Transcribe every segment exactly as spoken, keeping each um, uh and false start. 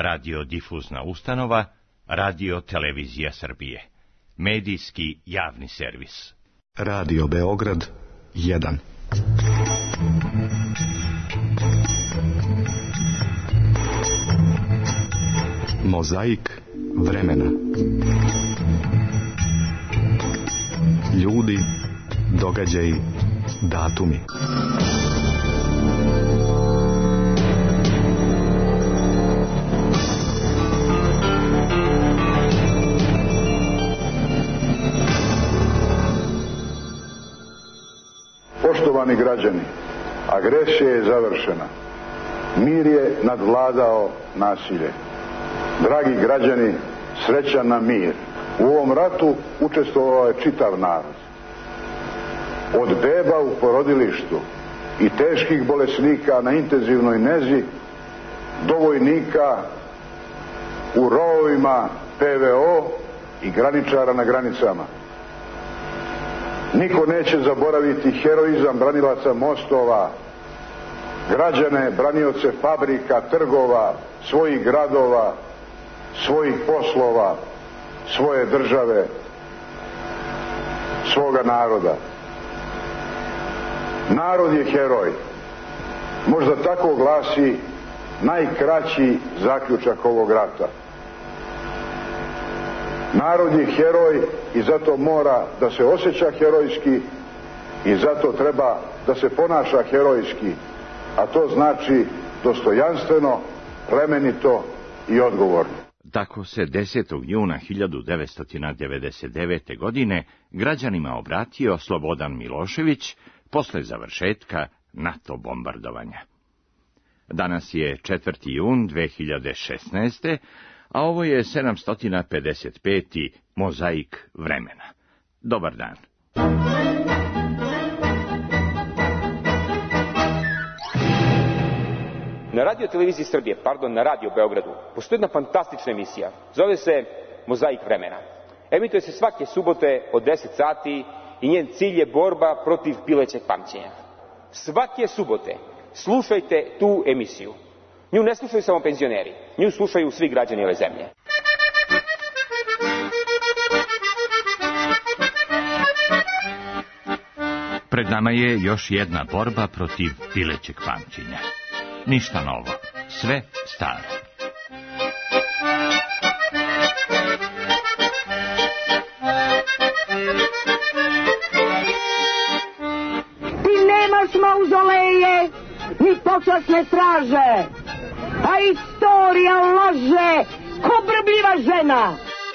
radiodifuzna ustanova, Radio Televizija Srbije, medijski javni servis. Radio Beograd jedan. Mozaik vremena. Ljudi, događaji, datumi. Poštovani građani, agresija je završena. Mir je nadvladao nasilje. Dragi građani, srećan nam mir. U ovom ratu učestvovao je čitav narod. Od beba u porodilištu i teških bolesnika na intenzivnoj nezi do vojnika u rovovima P V O i graničara na granicama. Niko neće zaboraviti heroizam branilaca mostova, građane, branioce fabrika, trgova, svojih gradova, svojih poslova, svoje države, svoga naroda. Narod je heroj. Možda tako glasi najkraći zaključak ovog rata. Narod je heroj i zato mora da se osjeća herojski i zato treba da se ponaša herojski, a to znači dostojanstveno, plemenito i odgovorno. Tako se desetog juna hiljadu devetsto devedeset devete. godine građanima obratio Slobodan Milošević posle završetka NATO bombardovanja. Danas je četvrti jun dve hiljade šesnaeste. a ovo je sedamsto pedeset peti. Mozaik vremena. Dobar dan. Na Radio Televiziji Srbije, pardon, na Radio Beogradu, postoji jedna fantastična emisija. Zove se Mozaik vremena. Emituje se svake subote od deset sati i njen cilj je borba protiv pilećeg pamćenja. Svake subote slušajte tu emisiju. Nju ne slušaju samo penzioneri, nju slušaju svi građani ove zemlje. Pred nama je još jedna borba protiv pilećeg pamćenja. Ništa novo, sve staro. Ti nemaš mauzoleje, ni počasne straže, a istorija laže ko brbljiva žena.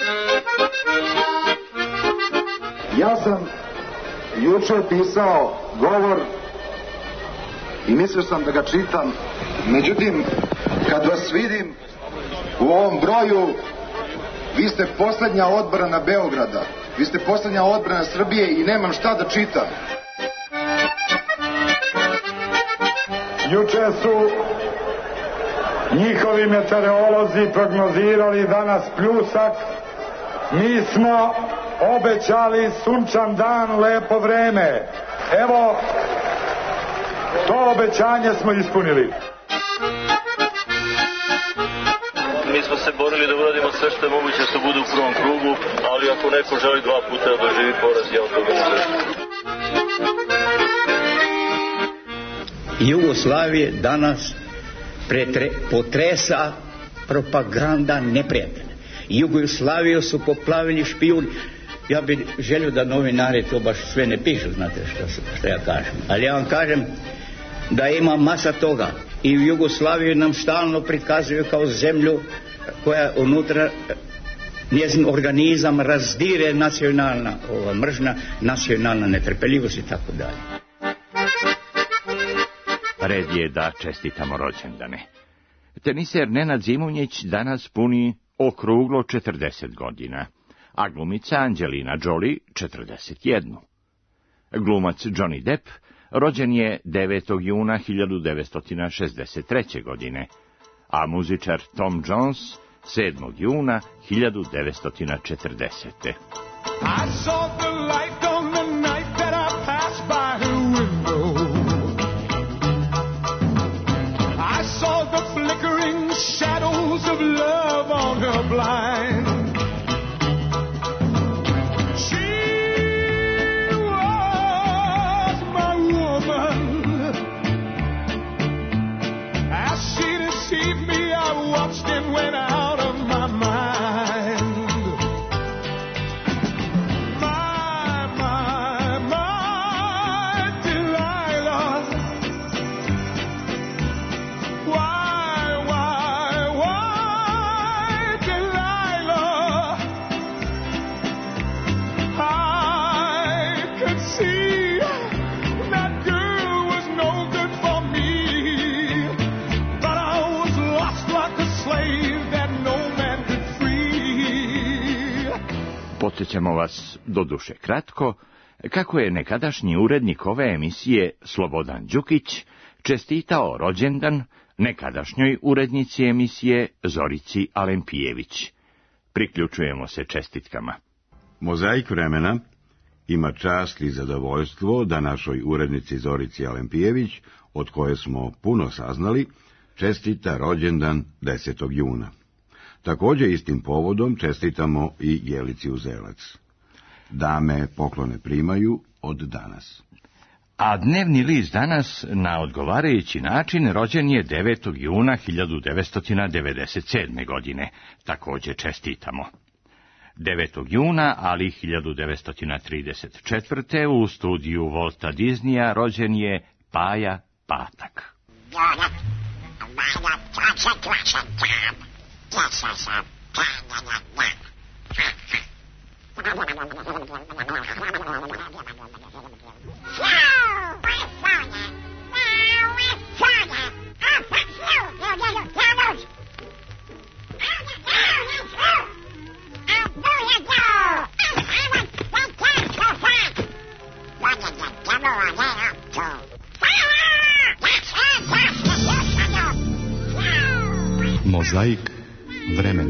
Ja sam juče pisao govor i mislio sam da ga čitam, međutim, kad vas vidim u ovom broju, vi ste posljednja odbrana Beograda, vi ste posljednja odbrana Srbije i nemam šta da čitam. Juče su njihovi meteorolozi prognozirali danas pljusak, mi smo obećali sunčan dan, lepo vreme. Evo, to obećanje smo ispunili. Mi smo se borili da uradimo sve što je moguće da se bude u prvom krugu, ali ako neko želi dva puta da doživi poraz, ja od toga ne želim. Jugoslavije danas pretre, potresa propaganda neprijatelja. Jugoslaviju su poplavili špijuni. Ja bih želio da novinari to baš sve ne pišu, znate što, što ja kažem. Ali ja vam kažem da ima masa toga. I u Jugoslaviji nam stalno prikazuju kao zemlju koja unutra njezin organizam razdire nacionalna ova mržnja, nacionalna netrpeljivost i tako dalje. Red je da čestitamo rođendane. Teniser Nenad Zimunjić danas puni okruglo četrdeset godina, a glumica Angelina Jolie četrdeset jednu. Glumac Johnny Depp rođen je devetog juna hiljadu devetsto šezdeset treće. godine, a muzičar Tom Jones sedmog juna hiljadu devetsto četrdesete. I saw the light on the night that I passed by her window. I saw the flickering shadows of of love on her blind. Podsjećamo vas, doduše kratko, kako je nekadašnji urednik ove emisije Slobodan Đukić čestitao rođendan nekadašnjoj urednici emisije Zorici Alempijević. Priključujemo se čestitkama. Mozaik vremena ima čast i zadovoljstvo da našoj urednici Zorici Alempijević, od koje smo puno saznali, čestita rođendan desetog juna. Također istim povodom čestitamo i Jelici Uzelac. Dame poklone primaju od danas. A dnevni list danas na odgovarajući način rođen je devetog juna hiljadu devetsto devedeset sedme. godine. Također čestitamo. devetog juna, ali hiljadu devetsto trideset četvrte. u studiju Walta Disneya rođen je Paja Patak. Mozaik vremena.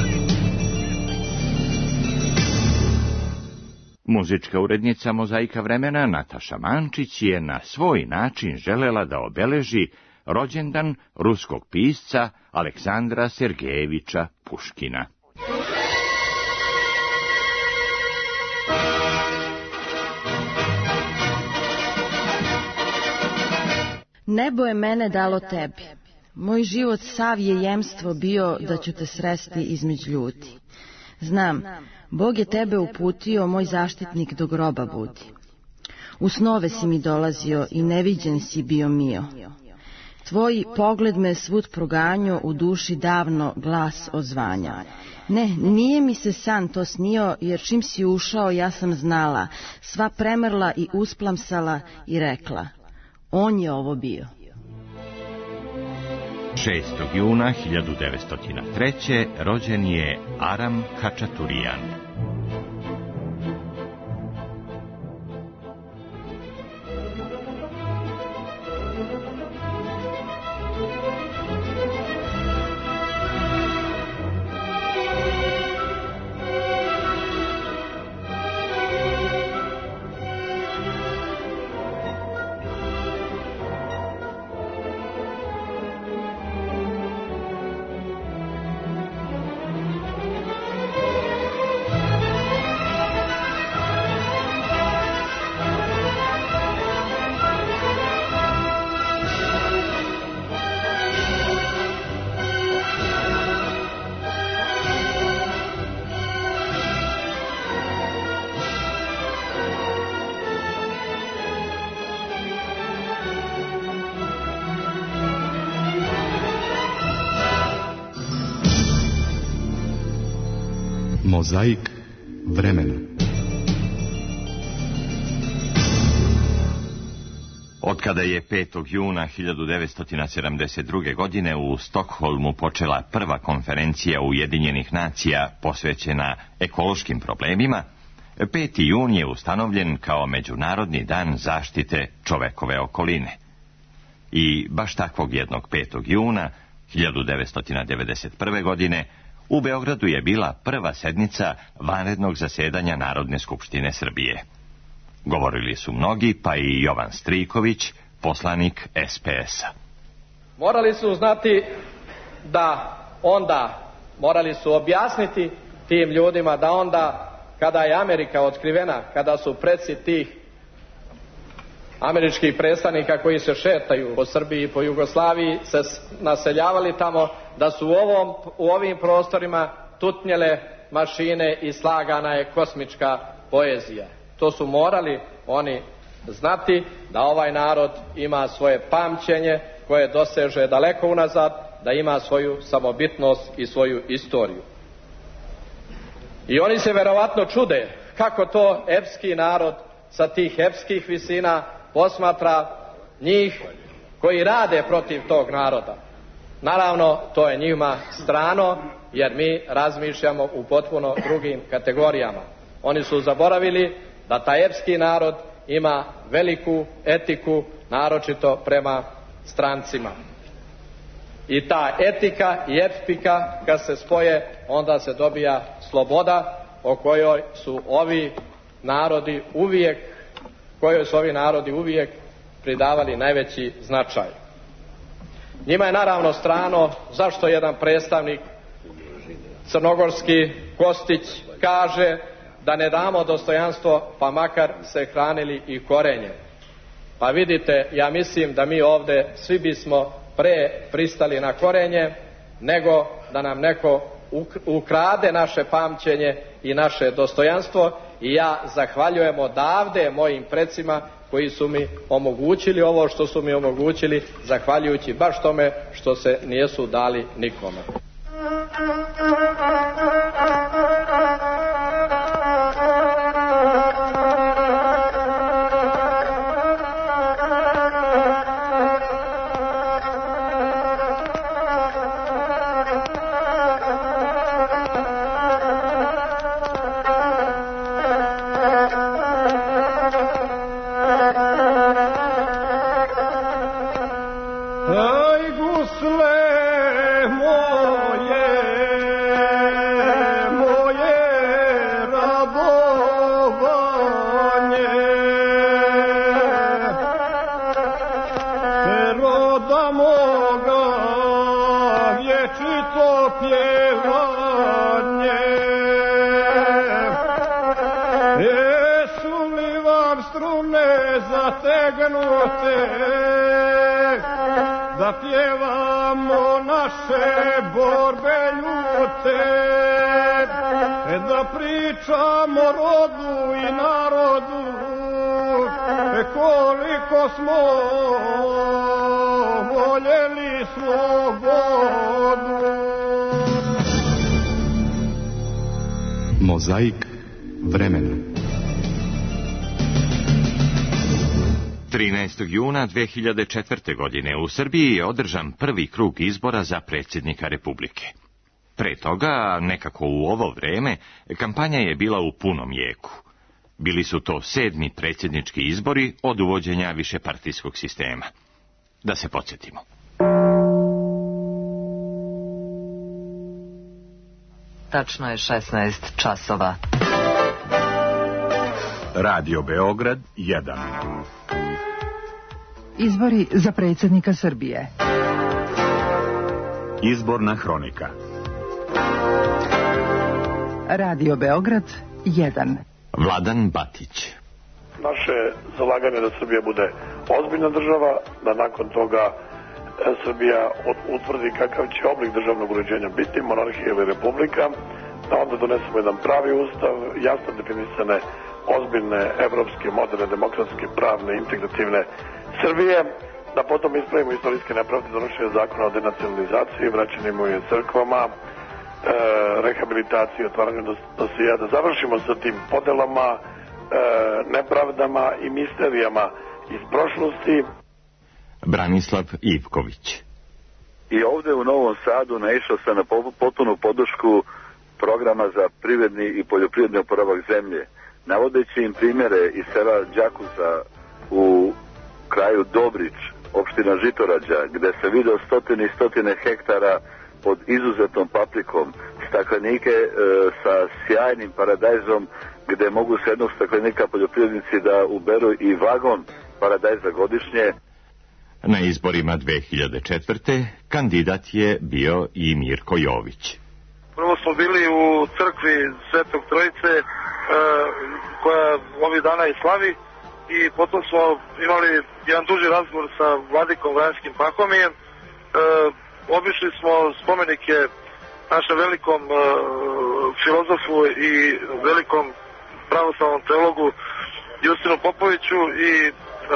Muzička urednica Mozaika vremena Nataša Mančić je na svoj način želela da obeleži rođendan ruskog pisca Aleksandra Sergejeviča Puškina. Nebo je mene dalo tebi. Moj život sav je jemstvo bio da ću te sresti između ljudi. Znam, Bog je tebe uputio, moj zaštitnik do groba budi. U snove si mi dolazio i neviđen si bio mio. Tvoj pogled me svud proganjo, u duši davno glas odzvanja. Ne, nije mi se san to snio, jer čim si ušao ja sam znala, sva premrla i usplamsala i rekla, on je ovo bio. šestog juna hiljadu devetsto treće. rođen je Aram Hačaturijan. Mozaik vremena. Otkada je petog juna hiljadu devetsto sedamdeset druge. godine u Stokholmu počela prva konferencija Ujedinjenih nacija posvećena ekološkim problemima, peti jun je ustanovljen kao Međunarodni dan zaštite čovekove okoline. I baš takvog jednog petog juna hiljadu devetsto devedeset prve. godine u Beogradu je bila prva sednica vanrednog zasedanja Narodne skupštine Srbije. Govorili su mnogi, pa i Jovan Striković, poslanik es pe es a. Morali su znati da onda morali su objasniti tim ljudima da onda kada je Amerika otkrivena, kada su preci tih američkih predstavnika koji se šetaju po Srbiji i po Jugoslaviji se naseljavali tamo, da su u, ovom, u ovim prostorima tutnjele mašine i slagana je kosmička poezija. To su morali oni znati, da ovaj narod ima svoje pamćenje koje doseže daleko unazad, da ima svoju samobitnost i svoju istoriju. I oni se verovatno čude kako to epski narod sa tih epskih visina posmatra njih koji rade protiv tog naroda. Naravno, to je njima strano, jer mi razmišljamo u potpuno drugim kategorijama. Oni su zaboravili da taj epski narod ima veliku etiku, naročito prema strancima. I ta etika i epika kad se spoje, onda se dobija sloboda o kojoj su ovi narodi uvijek kojoj su ovi narodi uvijek pridavali najveći značaj. Njima je naravno strano zašto jedan predstavnik crnogorski Kostić kaže da ne damo dostojanstvo pa makar se hranili i korenjem. Pa vidite, ja mislim da mi ovdje svi bismo pre pristali na korenje nego da nam neko ukrade naše pamćenje i naše dostojanstvo. I ja zahvaljujem odavde mojim precima koji su mi omogućili ovo što su mi omogućili, zahvaljujući baš tome što se nijesu dali nikome. Da pjevamo naše borbe ljute, da pričamo rodu i narodu, koliko smo voljeli slobodu. Mozaik vremena. trinaestog juna dve hiljade četvrte. godine u Srbiji je održan prvi krug izbora za predsjednika Republike. Pre toga, nekako u ovo vreme, kampanja je bila u punom jeku. Bili su to sedmi predsjednički izbori od uvođenja višepartijskog sistema. Da se podsjetimo. Tačno je šesnaest časova. Radio Beograd jedan. Izbori za predsjednika Srbije. Izborna hronika. Radio Beograd jedan. Vladan Batić. Naše zalaganje da Srbija bude ozbiljna država, da nakon toga Srbija utvrdi kakav će oblik državnog uređenja biti, monarhija ili republika, da onda donesemo jedan pravi ustav, jasno definisane ozbiljne evropske, moderne, demokratske, pravne, integrativne Srbije, da potom ispravimo istorijske nepravde, donošenje zakona o denacionalizaciji, vraćanju imovine crkvama, e, rehabilitaciji, otvaranju dosija, da završimo sa tim podelama, e, nepravdama i misterijama iz prošlosti. Branislav Ivković. I ovdje u Novom Sadu naišao sam na potpunu podršku programa za privredni i poljoprivredni oporavak zemlje, navodeći im primjere iz sela Đakuza u kraju Dobrić, opština Žitorađa, gde se video stotine i stotine hektara pod izuzetnom paprikom, staklenike e, sa sjajnim paradajzom, gde mogu se jednog staklenika poljoprivrednici da uberu i vagon paradajza godišnje. Na izborima dve hiljade četvrte. kandidat je bio i Mirko Jović. Prvo smo bili u crkvi Svetog Trojice, e, koja ovih dana i slavi, i potom smo imali jedan duži razgovor sa vladikom Vranjskim Pahomijem. E, obišli smo spomenike našem velikom e, filozofu i velikom pravoslavnom teologu Justinu Popoviću i e,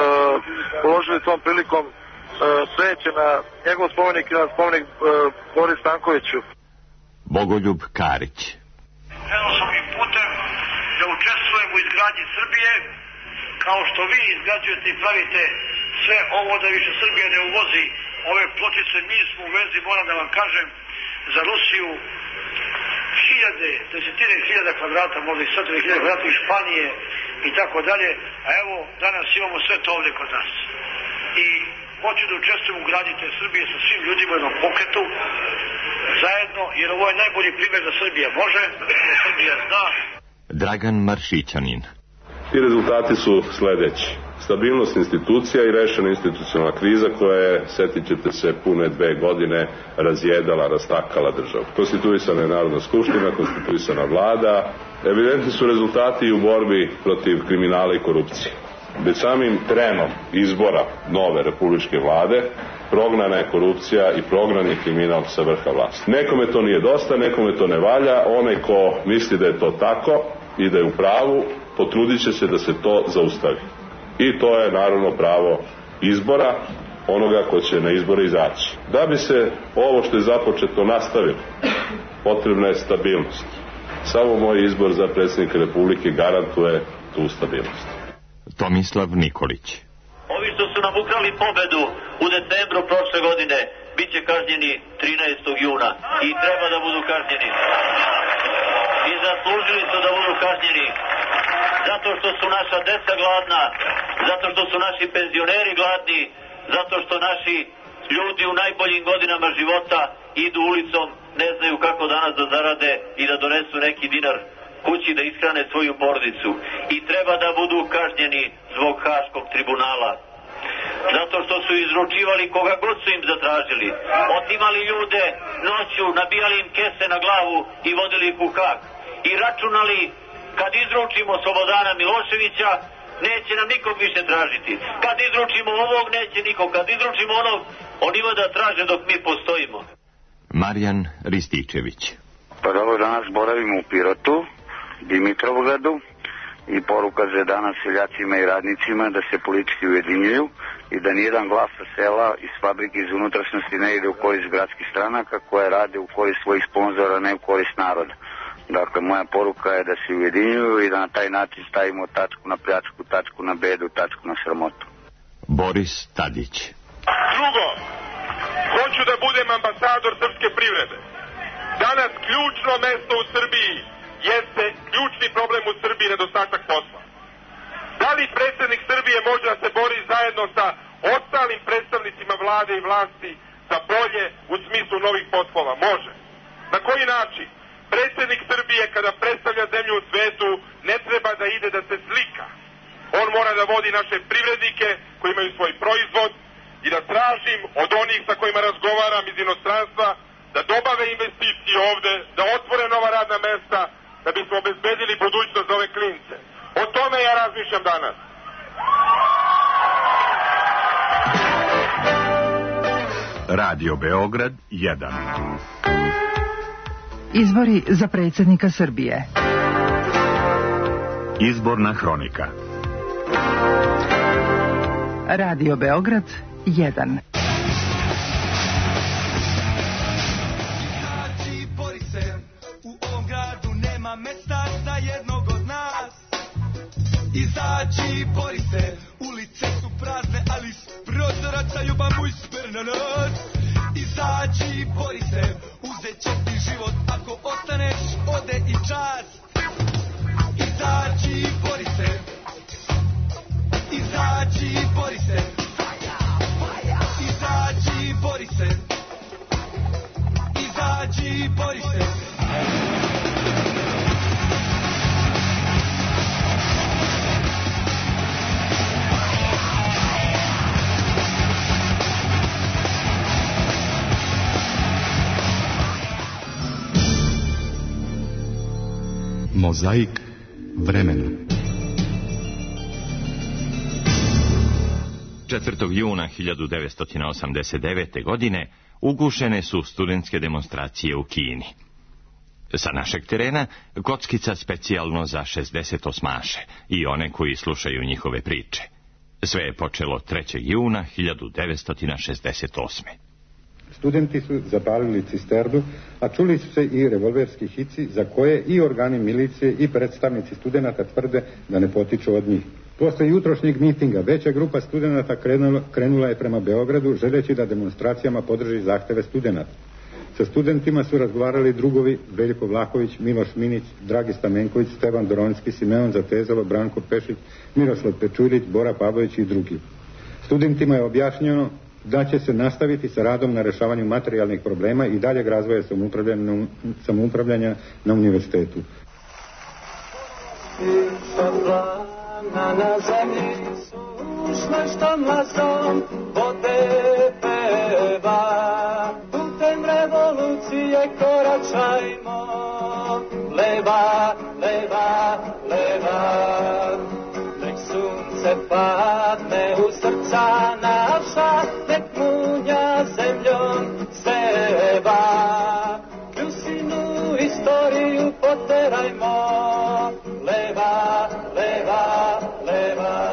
uložili tom prilikom e, sveće na njegov spomenik i na spomenik e, Boris Stankoviću. Bogoljub Karić. Htio sam i putem da učestvujem u izgradnji Srbije, kao što vi izgrađujete i pravite sve ovo da više Srbija ne uvozi ove pločice. Mi smo u vezi, moram da vam kažem, za Rusiju hiljade, desetine hiljada kvadrata, možda i stotine hiljada kvadrata iz Španije i tako dalje, a evo danas imamo sve to ovdje kod nas. I hoću da učestvujem u gradnji te Srbije sa svim ljudima u jednom pokretu, zajedno, jer ovo je najbolji primjer da Srbija može, da Srbija zna. Dragan Maršićanin. Ti rezultati su sledeći. Stabilnost institucija i rešena institucionalna kriza koja je, setit ćete se, pune dve godine razjedala, rastakala državu. Konstituisana je Narodna skupština, konstituisana vlada. Evidentni su rezultati i u borbi protiv kriminala i korupcije. Već samim trenom izbora nove republičke vlade prognana je korupcija i prognan je kriminal sa vrha vlasti. Nekome to nije dosta, nekome to ne valja. Onaj ko misli da je to tako i da je u pravu, potrudit će se da se to zaustavi. I to je naravno pravo izbora onoga ko će na izbore izaći. Da bi se ovo što je započeto nastavilo, potrebna je stabilnost. Samo moj izbor za predsjednika Republike garantuje tu stabilnost. Tomislav Nikolić. Ovi što su nam ukrali pobedu u decembru prošle godine bit će kažnjeni trinaestog juna i treba da budu kažnjeni. I zaslužili su da budu kažnjeni zato što su naša deca gladna, zato što su naši penzioneri gladni, zato što naši ljudi u najboljim godinama života idu ulicom, ne znaju kako danas da zarade i da donesu neki dinar kući da ishrane svoju porodicu. I treba da budu kažnjeni zbog Haškog tribunala. Zato što su izručivali koga god su im zatražili. Otimali ljude noću, nabijali im kese na glavu i vodili ih u Hag. I računali, kad izručimo Slobodana Miloševića, neće nam nikog više tražiti. Kad izručimo ovog, neće nikog. Kad izručimo onog, on ima da traže dok mi postojimo. Marijan Rističević. Pa dobro, danas boravimo u Pirotu, Dimitrovgradu, i poruka za danas seljacima i radnicima da se politički ujedinjuju i da nijedan glas sa sela iz fabrike iz unutrašnjosti ne ide u korist gradskih stranaka koje rade u korist svojih sponzora, ne u korist naroda. Dakle, moja poruka je da se ujedinjuju i da na taj način stavimo tačku na pljačku, tačku na bedu, tačku na sramotu. Boris Tadić. Drugo, hoću da budem ambasador srpske privrede. Danas ključno mesto u Srbiji jeste ključni problem u Srbiji, nedostatak posla. Da li predsjednik Srbije može da se bori zajedno sa ostalim predstavnicima vlade i vlasti za bolje u smislu novih poslova? Može. Na koji način? Predsjednik Srbije kada predstavlja zemlju u svetu ne treba da ide da se slika. On mora da vodi naše privrednike koji imaju svoj proizvod i da tražim od onih sa kojima razgovaram iz inostranstva da dobave investicije ovde, da otvore nova radna mesta, da bismo obezbedili budućnost za ove klince. O tome ja razmišljam danas. Radio Beograd jedan. Izbori za predsjednika Srbije. Izborna hronika. Radio Beograd jedan. Mesta za jednog od nas. Izađi, bori se, ulice su prazne, ali s prozora caju bambu i sper na nas. Izađi, bori se, uzet će ti život ako ostaneš, ode i čas. Izađi, bori se, izađi, bori se, izađi, bori se, izađi, bori se. Mozaik vremena. četvrtog juna hiljadu devetsto osamdeset devete. godine ugušene su studentske demonstracije u Kini. Sa našeg terena kockica specijalno za šezdeset osmaše i one koji slušaju njihove priče. Sve je počelo trećeg juna hiljadu devetsto šezdeset osme. Studenti su zapalili cisternu, a čuli su se i revolverski hici za koje i organi milicije i predstavnici studenata tvrde da ne potiču od njih. Posle jutrošnjeg mitinga veća grupa studenata krenula, krenula je prema Beogradu želeći da demonstracijama podrži zahteve studenata. Sa studentima su razgovarali drugovi Veljko Vlahović, Miloš Minić, Dragi Stamenković, Stevan Doronski, Simeon Zatezalo, Branko Pešić, Miroslav Pečuljić, Bora Pavlović i drugi. Studentima je objašnjeno da će se nastaviti sa radom na rešavanju materijalnih problema i daljeg razvoja samoupravljanja, samoupravljanja na univerzitetu. Na zemlji sušnoj što mlasom vode peva, putem revolucije koračajmo, leva, leva, leva. Nek sunce padne u srca naša, nek munja zemljom seva. Ljusinu istoriju poterajmo, leva, leva, leva.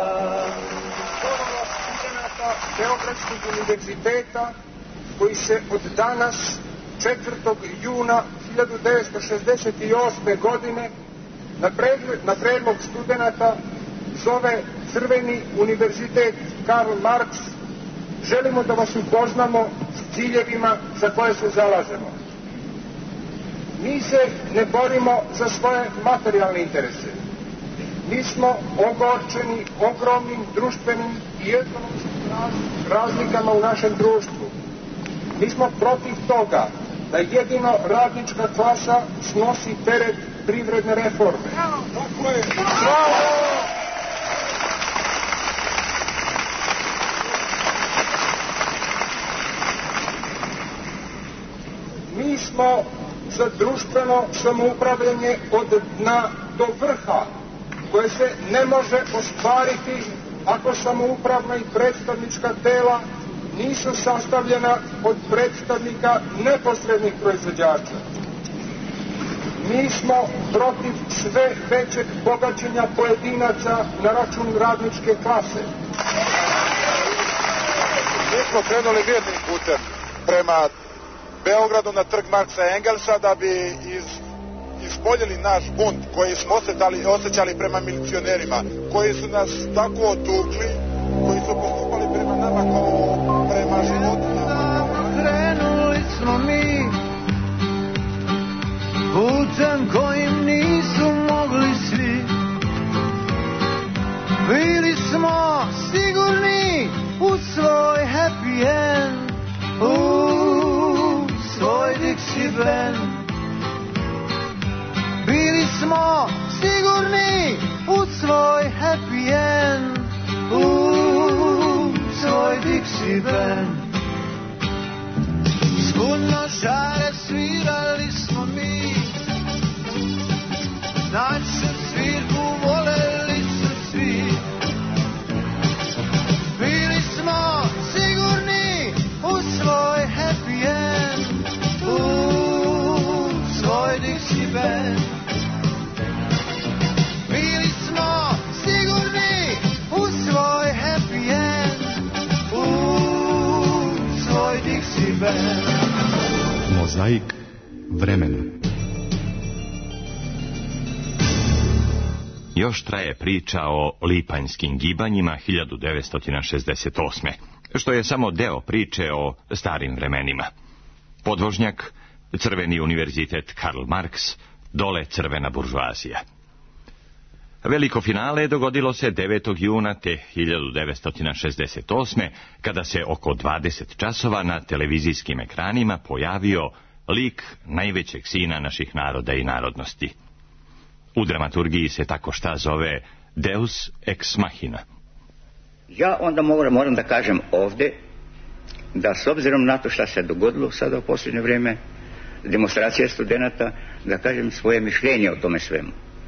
Beogradskog univerziteta koji se od danas četvrtog juna hiljadu devetsto šezdeset osme. godine na, predlog, na predlog studenata zove Crveni univerzitet Karl Marx. Želimo da vas upoznamo s ciljevima za koje se zalažemo. Mi se ne borimo za svoje materijalne interese. Mi smo ogorčeni ogromnim društvenim i ekonomskim razlikama u našem društvu. Mi smo protiv toga da jedino radnička klasa snosi teret privredne reforme. Tako je. Bravo! Mi smo za društveno samoupravljanje od dna do vrha, koje se ne može ostvariti ako samoupravna i predstavnička tela nisu sastavljena od predstavnika neposrednih proizvođača. Mi smo protiv sve većeg bogaćenja pojedinaca na račun radničke klase. Mi smo krenuli mirnim putem prema Beogradu na trg Marksa i Engelsa da bi iz ispoljili naš bunt koji smo osjećali, osjećali prema milicionerima, koji su nas tako otukli, koji su postupali prema nama kao prema životinama. Krenuli smo mi putem kojim nisu mogli svi. Bili smo sigurni u svoj happy end, u svoj Dixieland. Bili smo sigurni u svoj happy end, u svoj Dixie band. Skudno žare svirali smo mi, našu svirku voleli su svi. Bili smo sigurni u svoj happy end, u svoj Dixie band. Bili smo sigurni u svoj happy end, u svoj Dixie band. Mozaik vremena. Još traje priča o lipanjskim gibanjima hiljadu devetsto šezdeset osme. što je samo deo priče o starim vremenima. Podvožnjak, Crveni univerzitet Karl Marx, dole crvena buržoazija. Veliko finale dogodilo se devetog juna te hiljadu devetsto šezdeset osme. kada se oko dvadeset časova na televizijskim ekranima pojavio lik najvećeg sina naših naroda i narodnosti. U dramaturgiji se tako šta zove Deus ex machina. Ja onda moram, moram da kažem ovde da s obzirom na to šta se dogodilo sada u posljednje vrijeme, demonstracija studenta, da kažem svoje mišljenje o tome svemu.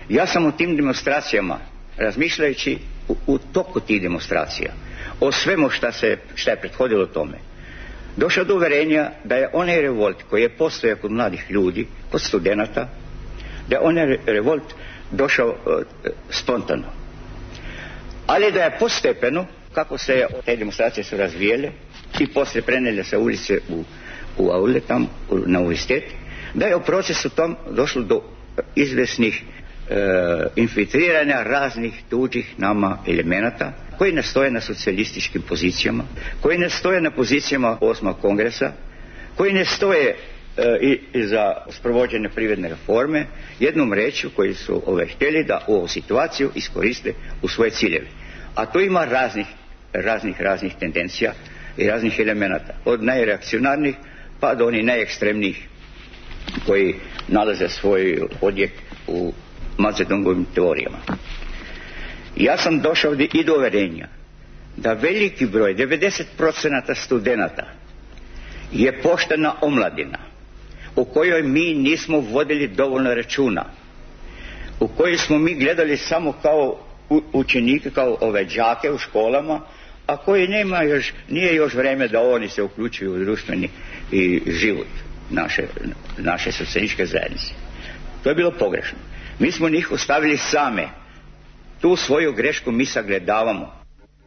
Ja sam u tim demonstracijama, razmišljajući u, u toku tih demonstracija, o svemu šta, se, šta je prethodilo tome, došao do uverenja da je onaj revolt koji je postojao kod mladih ljudi, kod studenata, da je onaj revolt došao uh, spontano. Ali da je postepeno, kako se te demonstracije su razvijele i poslije prenele sa ulice u, u aule tam, u, na univerzitet, da je u procesu tom došlo do izvesnih e, infiltriranja raznih tuđih nama elemenata koji ne stoje na socijalističkim pozicijama, koji ne stoje na pozicijama osmog kongresa, koji ne stoje e, i, i za sprovođenje privredne reforme, jednom rečju koji su ove htjeli da ovu situaciju iskoriste u svoje ciljeve. A tu ima raznih, raznih, raznih tendencija i raznih elemenata, od najreakcionarnih pa do onih najekstremnijih koji nalaze svoj odjek u Mazedongovim teorijama. Ja sam došao i do uverenja da veliki broj, devedeset posto studenata, je poštena omladina u kojoj mi nismo vodili dovoljno računa, u kojoj smo mi gledali samo kao učenike, kao ove đake u školama, a koji nema još, nije još vreme da oni se uključuju u društveni i život naše, naše socijalističke zajednice. To je bilo pogrešno. Mi smo njih ostavili same. Tu svoju grešku mi sagledavamo.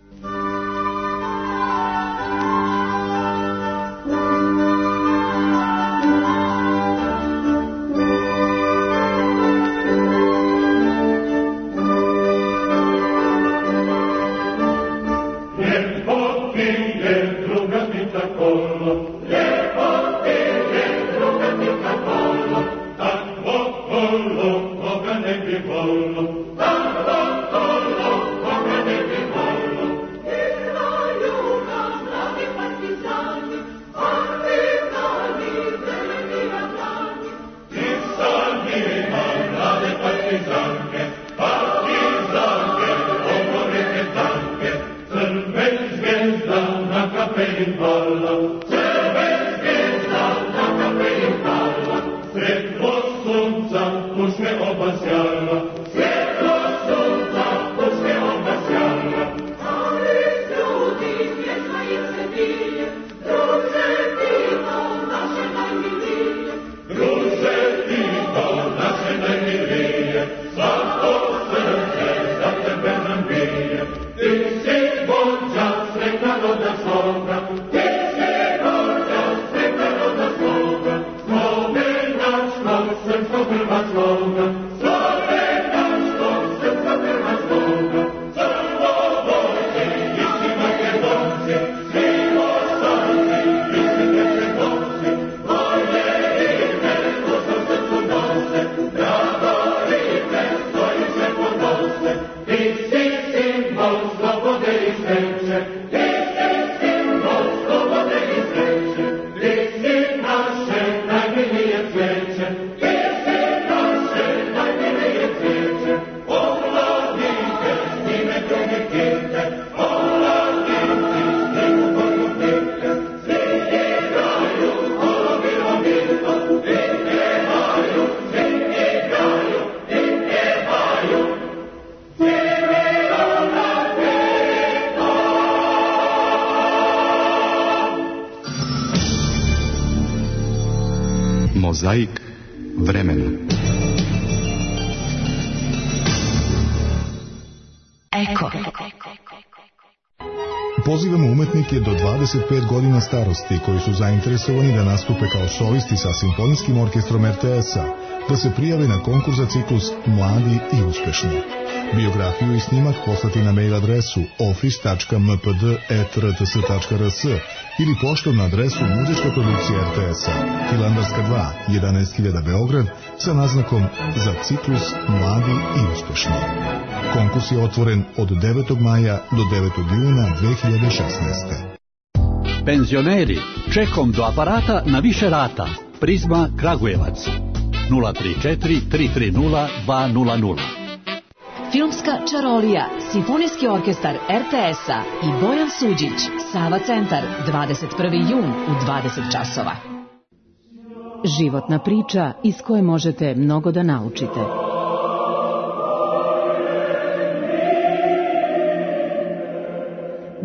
Mozaik vremena. Eko. Pozivamo umetnike do dvadeset pet godina starosti koji su zainteresovani da nastupe kao solisti sa Simfonijskim orkestrom er te es-a da se prijave na konkurs za ciklus Mladi i uspešni. Biografiju i snimak poslati na mail adresu office tačka m p d at r t s tačka r s ili poštom na adresu muzička produkcija er te es-a, Hilandarska dva, jedanaest hiljada Beograd, sa naznakom za ciklus Mladi i uspešni. Konkurs je otvoren od devetog maja do devetog juna dve hiljade šesnaeste. Penzioneri, čekom do aparata na više rata. Prizma Kragujevac. nula tri četiri tri tri nula dva nula nula. Filmska čarolija, Simfonijski orkestar er te es-a i Bojan Suđić, Sava centar, dvadeset prvi jun u dvadeset časova. Životna priča iz koje možete mnogo da naučite.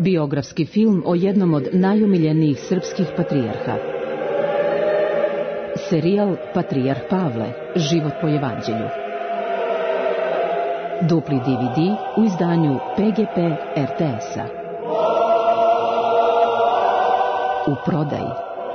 Biografski film o jednom od najomiljenijih srpskih patrijarha. Serijal Patrijarh Pavle, život po evanđelju. Dupli D V D u izdanju P G P R T S-a. U prodaji.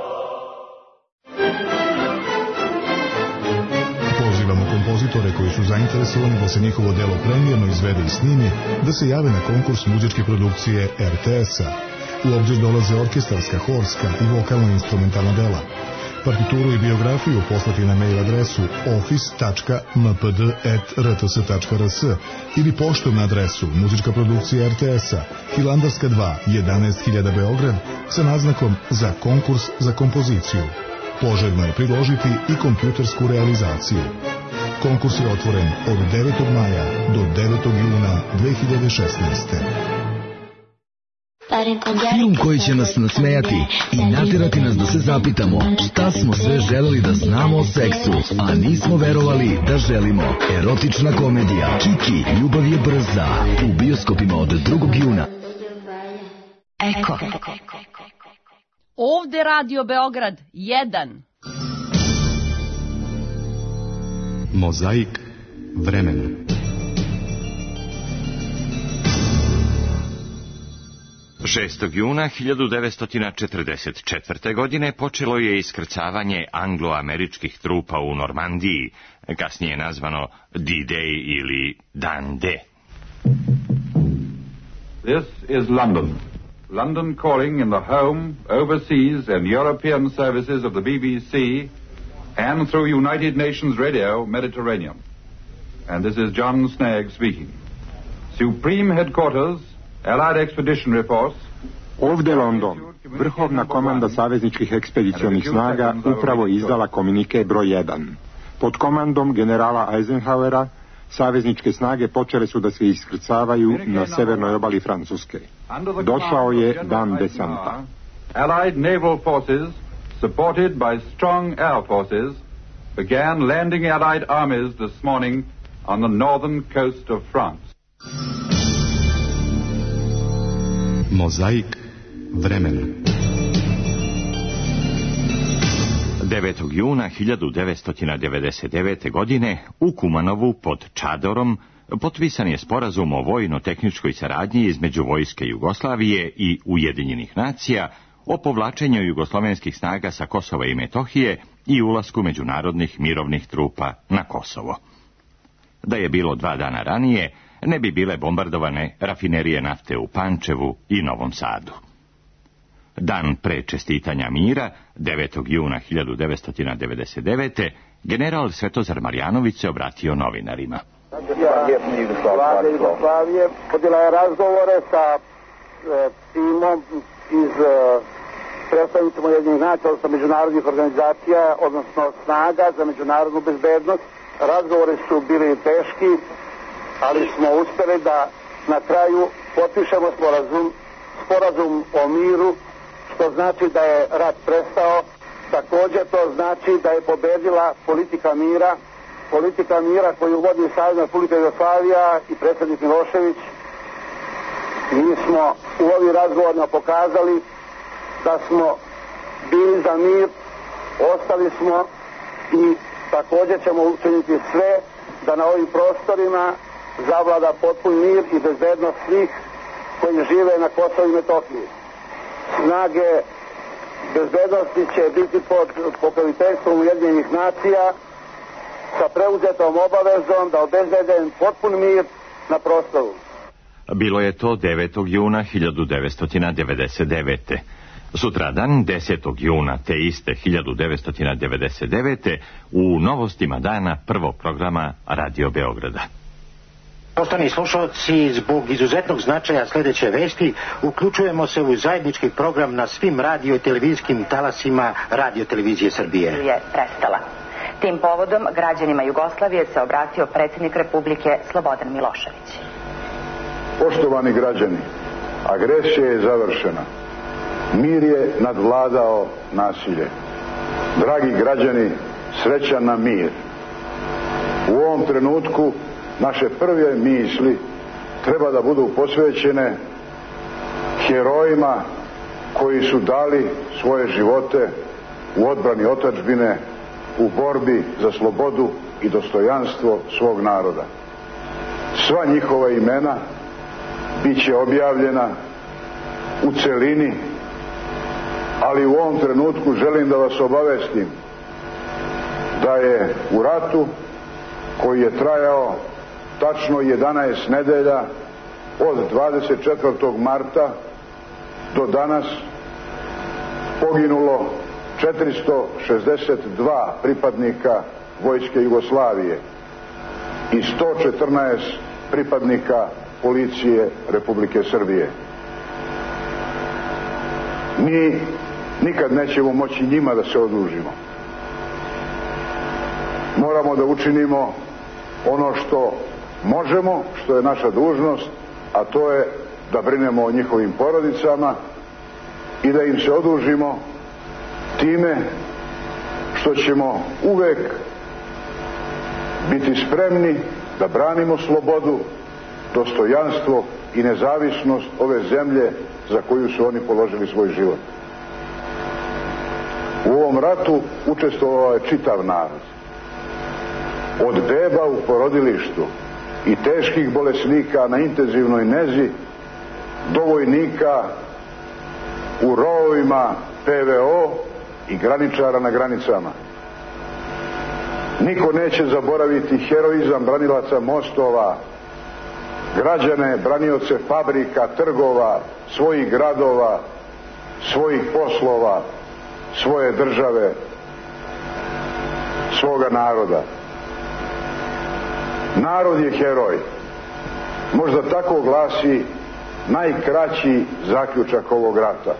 Pozivamo kompozitore koji su zainteresovani da se njihovo delo premijerno izvede i snimi, da se jave na konkurs muzičke produkcije R T S-a. U obzir dolaze orkestarska, horska i vokalno-instrumentalna dela. Partituru i biografiju poslati na mail adresu office tačka m p d at r t s tačka r s ili poštom na adresu muzička produkcija R T S-a, Hilandarska dva, jedanaest hiljada Beograd, sa naznakom za konkurs za kompoziciju. Poželjno je priložiti i kompjutersku realizaciju. Konkurs je otvoren od devetog maja do devetog juna dve hiljade šesnaeste. Film koji će nas nasmejati i naterati nas da se zapitamo šta smo sve želeli da znamo o seksu, a nismo verovali da želimo. Erotična komedija Kiki, ljubav je brza, u bioskopima od drugog juna. Eko. Ovde Radio Beograd jedan. Mozaik vremena. šestog juna hiljadu devetsto četrdeset četvrte. godine počelo je iskrcavanje anglo-američkih trupa u Normandiji, kasnije nazvano D-Day ili Dan D. This is London. London calling in the home, overseas and European services of the B B C and through United Nations Radio Mediterranean. And this is John Snagg speaking. Supreme Headquarters, Allied Expeditionary Force. Ovde London. Vrhovna komanda savezničkih ekspedicionih snaga upravo izdala komunike broj jedan. Pod komandom generala Eisenhowera savezničke snage počele su da se iskrcavaju na severnoj obali Francuske. Došao je dan desanta. Allied naval forces, supported by strong air forces, began landing Allied armies this morning on the northern coast of France. Mozaik vremena. devetog juna hiljadu devetsto devedeset devete. godine u Kumanovu pod Čadorom potpisan je sporazum o vojno-tehničkoj saradnji između vojske Jugoslavije i Ujedinjenih nacija o povlačenju jugoslovenskih snaga sa Kosova i Metohije i ulasku međunarodnih mirovnih trupa na Kosovo. Da je bilo dva dana ranije, ne bi bile bombardovane rafinerije nafte u Pančevu i Novom Sadu. Dan pre čestitanja mira, devetog juna hiljadu devetsto devedeset devete. general Svetozar Marjanović se obratio novinarima. Vlada Jugoslavije vodila je razgovore sa e, timom iz e, predstavnicima Ujedinjenih nacija, odnosno međunarodnih organizacija, odnosno snaga za međunarodnu bezbednost. Razgovori su bili teški, ali smo uspeli da na kraju potpišemo sporazum, sporazum o miru, što znači da je rat prestao. Također to znači da je pobedila politika mira, politika mira koju vodi Savezna Republika Jugoslavija i predsjednik Milošević. Mi smo u ovim razgovorima pokazali da smo bili za mir, ostali smo i također ćemo učiniti sve da na ovim prostorima zavlada potpun mir i bezbednost svih koji žive na Kosovu i Metohiji. Snage bezbednosti će biti pod pokroviteljstvom Ujedinjenih nacija sa preuzetom obavezom da obezbede potpun mir na prostoru. Bilo je to devetog juna hiljadu devetsto devedeset devete. Sutradan, desetog juna te iste hiljadu devetsto devedeset devete. u novostima dana prvog programa Radio Beograda. Poštovani slušalci, zbog izuzetnog značaja sljedeće vesti uključujemo se u zajednički program na svim radio i televizijskim talasima Radio Televizije Srbije. Je prestala. Tim povodom građanima Jugoslavije se obratio predsjednik Republike Slobodan Milošević. Poštovani građani, agresija je završena. Mir je nadvladao nasilje. Dragi građani, srećan nam mir. U ovom trenutku naše prve misli treba da budu posvećene herojima koji su dali svoje živote u odbrani otadžbine, u borbi za slobodu i dostojanstvo svog naroda. Sva njihova imena bit će objavljena u celini, ali u ovom trenutku želim da vas obavestim da je u ratu koji je trajao tačno jedanaest nedelja od dvadeset četvrtog marta do danas poginulo četiristo šezdeset dva pripadnika Vojske Jugoslavije i sto četrnaest pripadnika policije Republike Srbije. Mi nikad nećemo moći njima da se odužimo. Moramo da učinimo ono što možemo, što je naša dužnost, a to je da brinemo o njihovim porodicama i da im se odužimo time što ćemo uvek biti spremni da branimo slobodu, dostojanstvo i nezavisnost ove zemlje za koju su oni položili svoj život. U ovom ratu učestvovao je čitav narod. Od beba u porodilištu i teških bolesnika na intenzivnoj nezi do vojnika u rovovima P V O i graničara na granicama. Niko neće zaboraviti heroizam branilaca mostova, građane, branioce fabrika, trgova, svojih gradova, svojih poslova, svoje države, svoga naroda. Narod je heroj. Možda tako glasi najkraći zaključak ovog rata.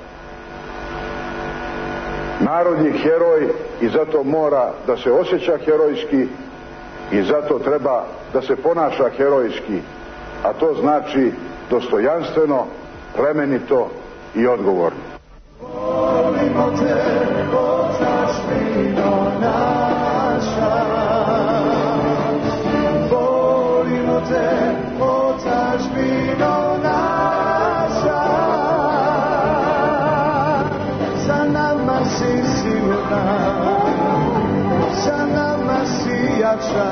Narod je heroj i zato mora da se osjeća herojski i zato treba da se ponaša herojski, a to znači dostojanstveno, plemenito i odgovorno. Volimo te, otadžbino naša. Volimo te, otadžbino naša. Za nama si sigurna, za nama si jača,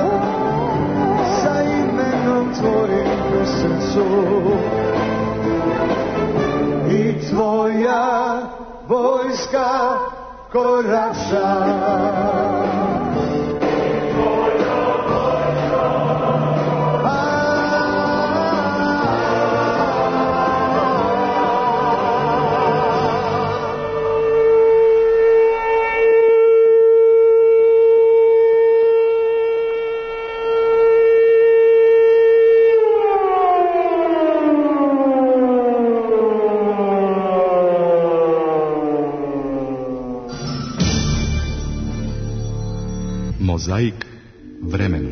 sa imenom tvojim u srcu. I tvoja vojska korača. Mozaik vremena.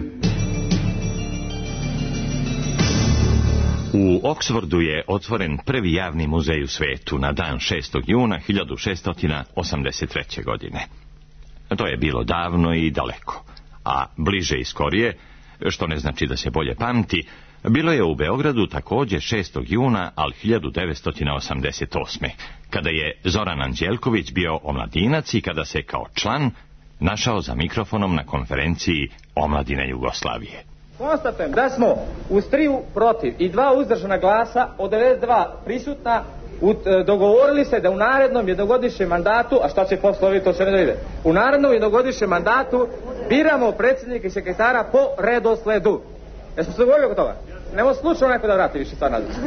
U Oksfordu je otvoren prvi javni muzej u svetu na dan šestog juna hiljadu šeststo osamdeset treće. godine. To je bilo davno i daleko, a bliže i skorije, što ne znači da se bolje pamti, bilo je u Beogradu također šestog juna, al hiljadu devetsto osamdeset osme. kada je Zoran Anđelković bio omladinac i kada se kao član našao za mikrofonom na konferenciji Omladine Jugoslavije. Konstatujem da smo uz tri protiv i dva uzdržana glasa od devedeset dva prisutna u, e, dogovorili se da u narednom jednogodišnjem mandatu, a šta će posle ovi, to se ne da ide, u narednom jednogodišnjem mandatu biramo predsjednika i sekretara po redosledu. Jesmo se dogovorili oko toga? Nemo slučajno neko da vrati više stvar nazad.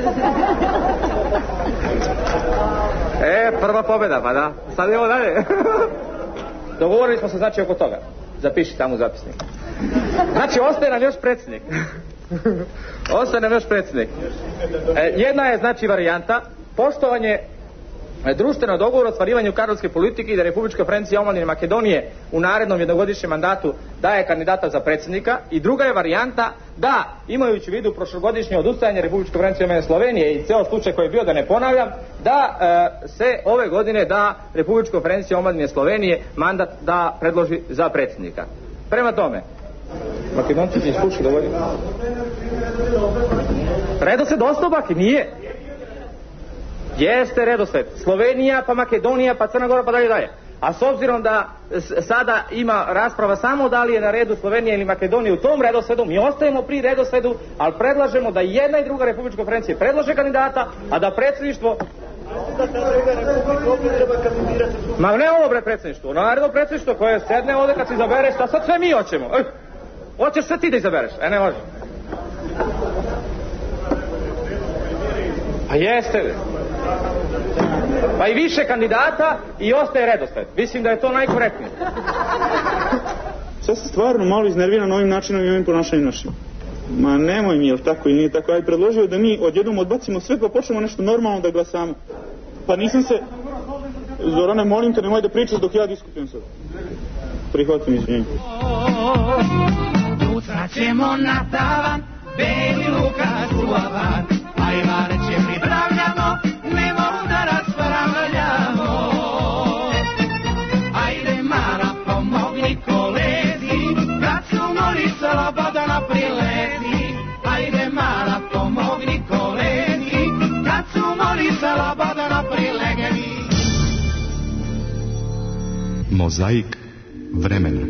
E, prva pobjeda, pa da. Sad idemo dalje. Dogovorili smo se znači oko toga. Zapiši tamo u zapisnik. Znači, ostaje nam još predsjednik. Ostaje nam još predsjednik. E, jedna je znači varijanta poštovanje društveno dogovor o ostvarivanju kadrovske politike i da Republička konferencija omladine Makedonije u narednom jednogodišnjem mandatu daje kandidata za predsjednika, i druga je varijanta da, imajući u vidu prošlogodišnje odustajanje Republičke konferencije omladine Slovenije i ceo slučaj koji je bio, da ne ponavljam, da e, se ove godine da Republička konferencija omladine Slovenije mandat da predloži za predsjednika. Prema tome, Makedonci ti ispuši dovoljno. Redo se dostobak i nije. Jeste redosled. Slovenija, pa Makedonija, pa Crna Gora, pa dalje dalje. A s obzirom da sada ima rasprava samo da li je na redu Slovenija ili Makedonija u tom redosledu, mi ostajemo pri redosledu, ali predlažemo da jedna i druga republička konferencija predlaže kandidata, a da predsjedništvo... Ma ne ovo bre predsjedništvo, naredno predsjedništvo koje sedne ovdje kad se izabereš, šta sad sve mi hoćemo? Ej, hoćeš sve ti da izabereš, e ne može. Pa jeste. Pa i više kandidata i ostaje redosled. Mislim da je to najkorektnije. Sad se stvarno malo iznerviram ovim načinom i ovim ponašanjem našim. Ma nemoj mi, jel tako ili nije tako? Aj predložio da mi odjednom odbacimo sve pa počnemo nešto normalno da glasamo. Pa nisam se... Zorane, molim te, nemoj da pričaš dok ja diskutujem sad. Prihvatam izvinjenje. Sutra ćemo na tavan, Beli Luka suavan, ajvare će pripravljamo, ne mogu da raspravljamo. Ajde mala, pomogni kolegi, kad su moli Slobodana prileti. Ajde mala, pomogni kolegi, kad su moli Slobodana prileti. Mozaik vremena.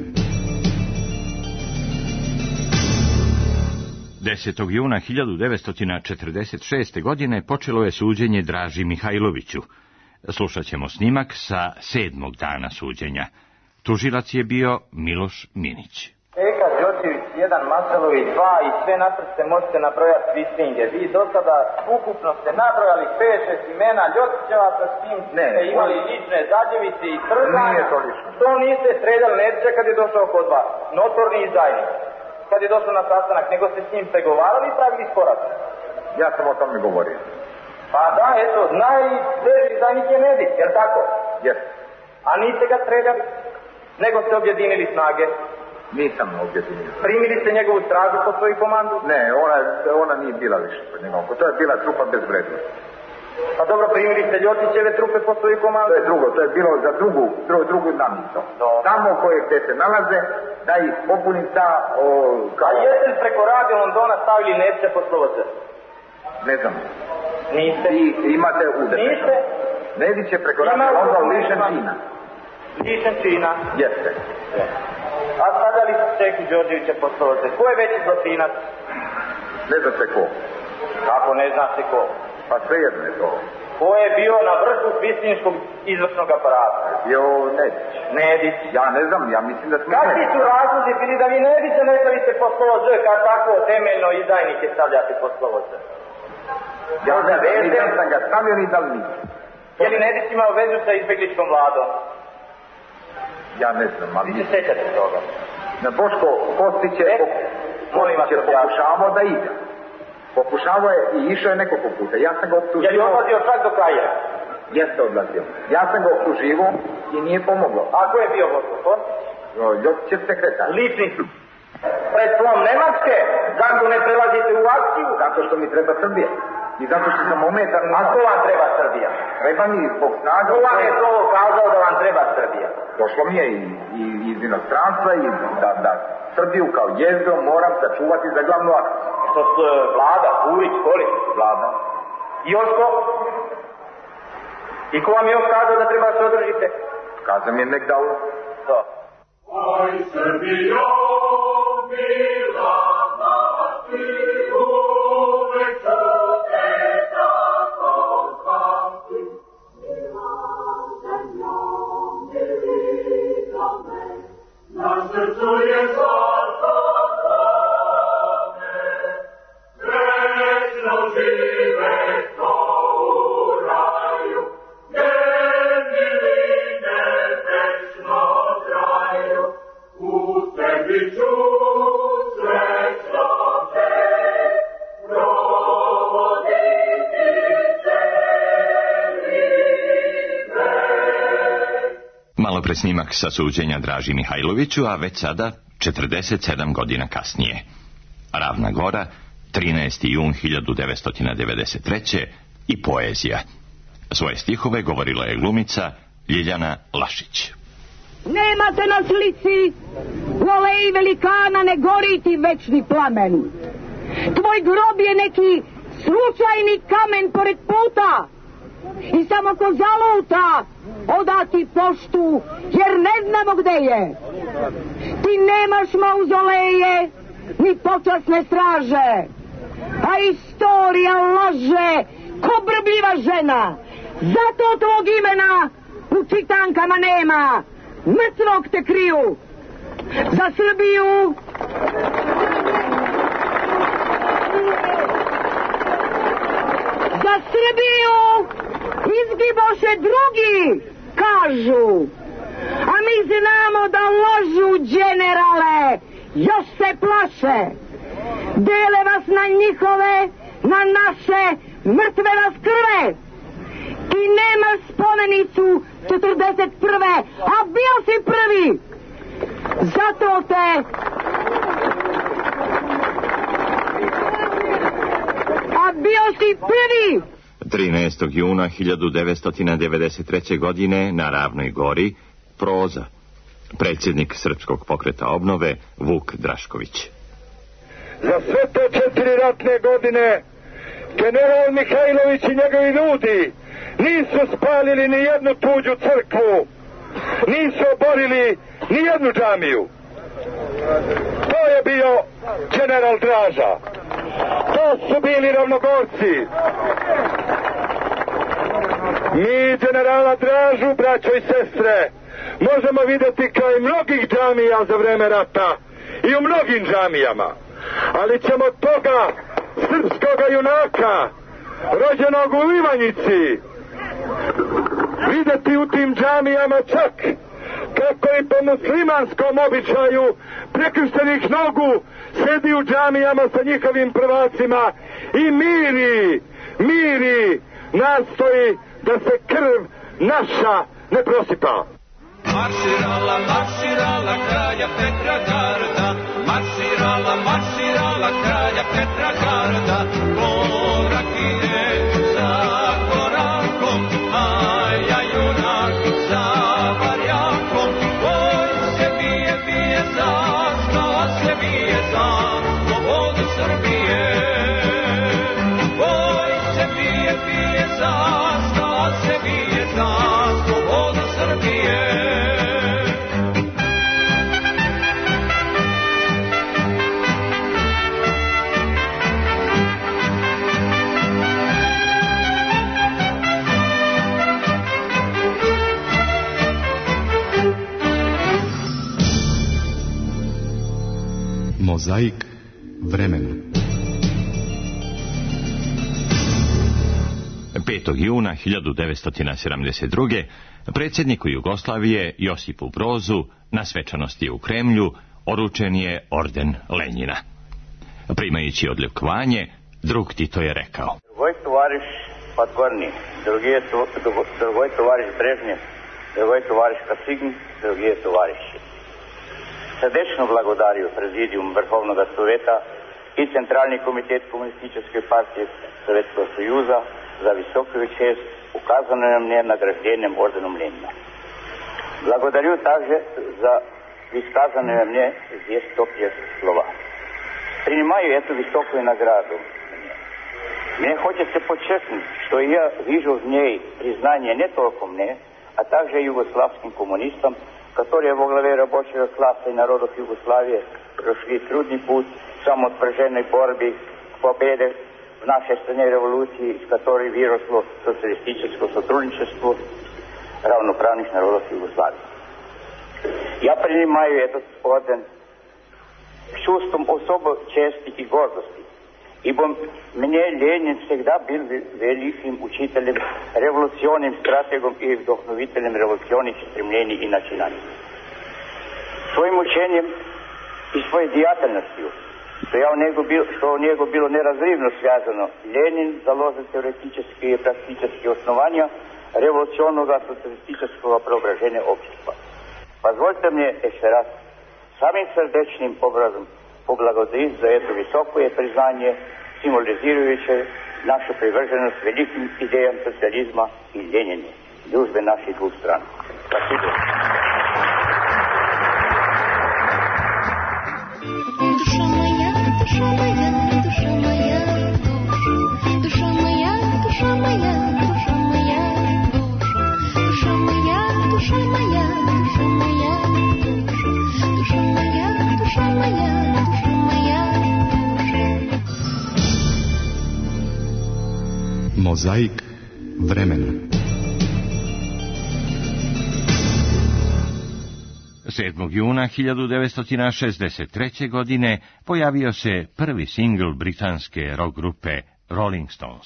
desetog juna hiljadu devetsto četrdeset šeste. godine počelo je suđenje Draži Mihajloviću. Slušat ćemo snimak sa sedmog dana suđenja. Tužilac je bio Miloš Minić. Eka Đorđević jedan, Masalović dva i sve naprste možete nabrojati Svislinge. Vi do sada ukupno ste nabrojali pet šest imena Ljotićevaca, s tim ste imali lične zađevice i trzanja. Nije to lično. Što niste streljali Nedića kad je došao kod vas? Notorni izdajnik. Kad je došao na sastanak, nego ste s njim pregovarali i pravili sporazum. Ja sam o tome govorio. Pa da, eto, najteži izdajnik je Nedić, jel tako? Jes. A niste ga streljali, nego ste objedinili snage. Nisam objedinio. Primili ste njegovu stražu po svoju komandu? Ne, ona, ona nije bila više pod njegom. To je bila trupa bez vrednosti. Pa dobro, primili ste Ljotićeve trupe po svoju komandu? To je drugo, to je bilo za drugu, drugu, drugu namnicu. Tamo koje gde se nalaze, da ih popuni ta... O, kao... A jeste li preko Radio Londona stavili Nedića po slovoce? Ne znam. Niste? I imate udete. Niste? Nedić je preko Radio Londona lišen čina. Lišen čina? Jeste. A sada li ste Čeku Đorđevića po slovoce? Ko je veći zločinac? Ne zna se ko. Kako ne zna se ko? Pa svejedno je to. Ko je bio na vrhu Kvislinškog izvršnog aparata? Bio Nedić. Nedić. Ja ne znam, ja mislim da smo... Kakvi su razlozi bili da vi Nedića ne stavite po slovo Z, kad tako temeljno izdajnike stavljate po slovo Z? Ja ne znam, nisam sam ga stavio ni da li nisam. Je li Nedić imao vezu sa izbjegličkom vladom? Ja ne znam, ali... Vi se sjećate toga? Na Boško Kostić je, Kostić je pokušavao da igra. Pokušavao je i išao je nekoliko puta. Ja sam ga optuživao... Je li odlazio čak do Kajera? Jeste odlazio. Ja sam ga optuživao i nije pomoglo. A ko je bio Boško Kostić? Ljotićev sekretar. Lični pred slom Nemačke? Zašto ne prelazite u akciju? Zato što mi treba Srbija. I zato što sam ometan... A ko vam treba Srbija? Treba mi zbog snaga... Ko vam je to kazao da vam treba Srbija? Došlo mi je i, i iz inostranstva i da, da Srbiju kao jezgro moram sačuvati za glavnu akciju. Što s vlada, Purić, Kolić? Vlada. I još ko? I ko vam je još kazao da treba se održite? Kazao mi je nek dao. To. Aj Srbijo, bila mati, uvek ću te tako pamti. Bila zemljom milita me, na srcu je zlato zlame. Večno žive to u raju, njen miline večno traju. U tebi ću srećno te provoditi celi vek. Malo pre snimak sa suđenja Draži Mihajloviću, a već sada četrdeset sedam godina kasnije. Ravna Gora, trinaesti jun hiljadu devetsto devedeset treće. i poezija. Svoje stihove govorila je glumica Ljiljana Lašić. Nemate na slici u aleji velikana ne gori ti večni plamen. Tvoj grob je neki slučajni kamen pored puta. i samo ko zaluta odati poštu, jer ne znamo gde je. Ti nemaš mauzoleje ni počasne straže, a istorija laže ko brbljiva žena. Zato tvog imena u čitankama nema, mrtvog te kriju. Za Srbiju za Srbiju izgiboše drugi, kažu, a mi znamo da lažu, generale, još se plaše. Dele vas na njihove, na naše, mrtve vas krve. Ti nemaš spomenicu četrdeset prve, a bio si prvi. Zato te a bio si prvi. trinaestog juna hiljadu devetsto devedeset treće. godine na Ravnoj gori, proza. Predsjednik Srpskog pokreta obnove Vuk Drašković. Za sve te četiri ratne godine general Mihajlović i njegovi ljudi nisu spalili ni jednu tuđu crkvu, nisu oborili ni jednu džamiju. To je bio general Draža. To su bili ravnogorci. Mi generala Dražu, braćo i sestre, možemo vidjeti kao i mnogih džamija za vreme rata i u mnogim džamijama, ali ćemo toga srpskoga junaka rođenog u Ivanjici vidjeti u tim džamijama čak kako i po muslimanskom običaju prekrštenih nogu sedi u džamijama sa njihovim prvacima i miri, miri, nastoji da se krv naša ne prosipa. Marširala, marširala kralja Petra garda, marširala, marširala kralja Petra garda, korak ide za korakom, a ja junak za barjakom. Oj, se bije, bije zastava, se bije za slobodu Srbije. Oj, se bije, bije zastava, se bije za slobodu Srbije. Mozaik vremena. petog juna hiljadu devetsto sedamdeset druge. predsjedniku Jugoslavije Josipu Brozu na svečanosti u Kremlju oručen je orden Lenjina. Primajući odlikovanje, drug Tito je rekao: Drugoj tovariš Podgorni, drugoj tovariš Brežnjev, drugoj tovariš Kasigin, drugoj tovariš. Srdečno blagodarju Prezidijum Vrhovnog Soveta i Centralni komitet Komunističke partije Sovjetskog Sojuza za visoku čest uказано мне награждением орденом Ленина. Благодарю также за высказанные мне здесь топлые слова. Принимаю эту высокую награду. Мне хочется подчеркнуть, что я вижу в ней признание не только мне, а также югославским коммунистам, которые во главе рабочего класса и народов Югославии прошли трудный путь самоотверженной борьбы к победе в нашей стране революции, из которой выросло социалистическое сотрудничество равноправных народов Югославии. Я принимаю этот орден с чувством особой чести и гордости, ибо мне Ленин всегда был великим учителем, революционным стратегом и вдохновителем революционных стремлений и начинаний. Своим учением и своей деятельностью, što, ja u njegu bil, što u njegu bilo nerazrivno svязано, Lenin založio teoretičke i praktičke osnovanja revolucionnog socijalističkog preobraženja общества. Позвольте мне еще раз самым сърдечным образом поблагодарить за это высокое признание, символизирующее нашу приверженность великим идеям социализма и Ленина, дружбе наших двух стран. Спасибо. Душа моя, душа моя, душа моя, душа моя, душа моя, душа моя. Mozaik vremena. sedmog juna hiljadu devetsto šezdeset treće. godine pojavio se prvi singl britanske rock grupe Rolling Stones.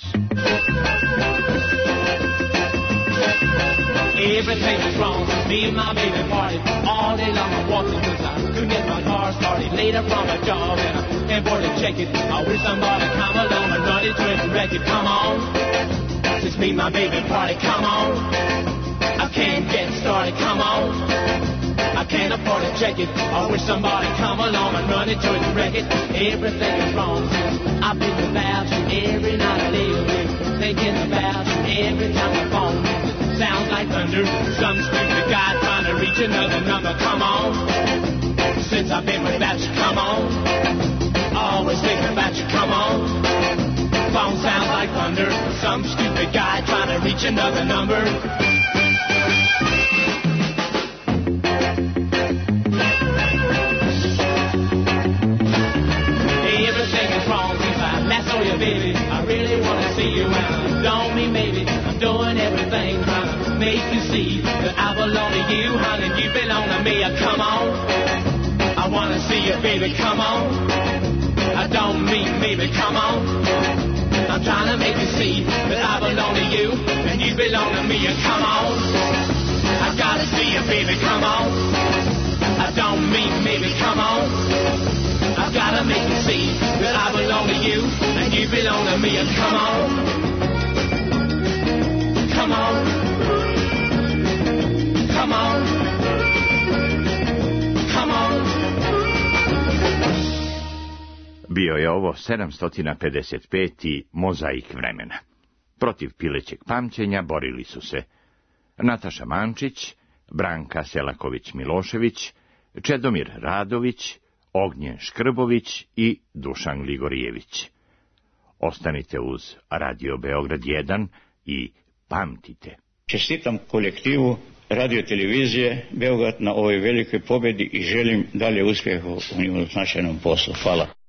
Everything is wrong, me and my baby party all day long. I walked because I couldn't get my car started. Later from a job and I can't afford to check it. I wish somebody come along and run it to it and wreck it. Come on, it's me and my baby party. Come on, I can't get started. Come on, I can't afford to check it. I wish somebody come along and run it to it and wreck it. Everything is wrong. I've been about you every night I lay awake, thinking about you every time the phone rings. Sounds like thunder, some stupid guy trying to reach another number. Come on, since I've been without you, come on, always thinking about you. Come on, phone sounds like thunder, some stupid guy trying to reach another number. Everything is wrong if I lasso you, baby. I really want to see you and don't mean maybe I'm doing everything trying to make you see that I belong to you, honey, you belong to me. Come on, I want to see you, baby. Come on, I don't mean maybe. Come on, I'm trying to make you see that I belong to you and you belong to me. Come on, I gotta see you, baby. Come on, I don't mean maybe. Come on, I gotta make you see that I belong to you and you belong to me. Come on, come on, come on, come on. Bio je ovo sedamsto pedeset peti. Mozaik vremena. Protiv pilećeg pamćenja borili su se Nataša Mančić, Branka Selaković-Milošević, Čedomir Radović, Ognjen Škrbović i Dušan Ligorijević. Ostanite uz Radio Beograd jedan i pamtite. Čestitam kolektivu radio-televizije Beograd na ovoj velikoj pobedi i želim dalje uspjeha u njemu značajnom poslu. Hvala.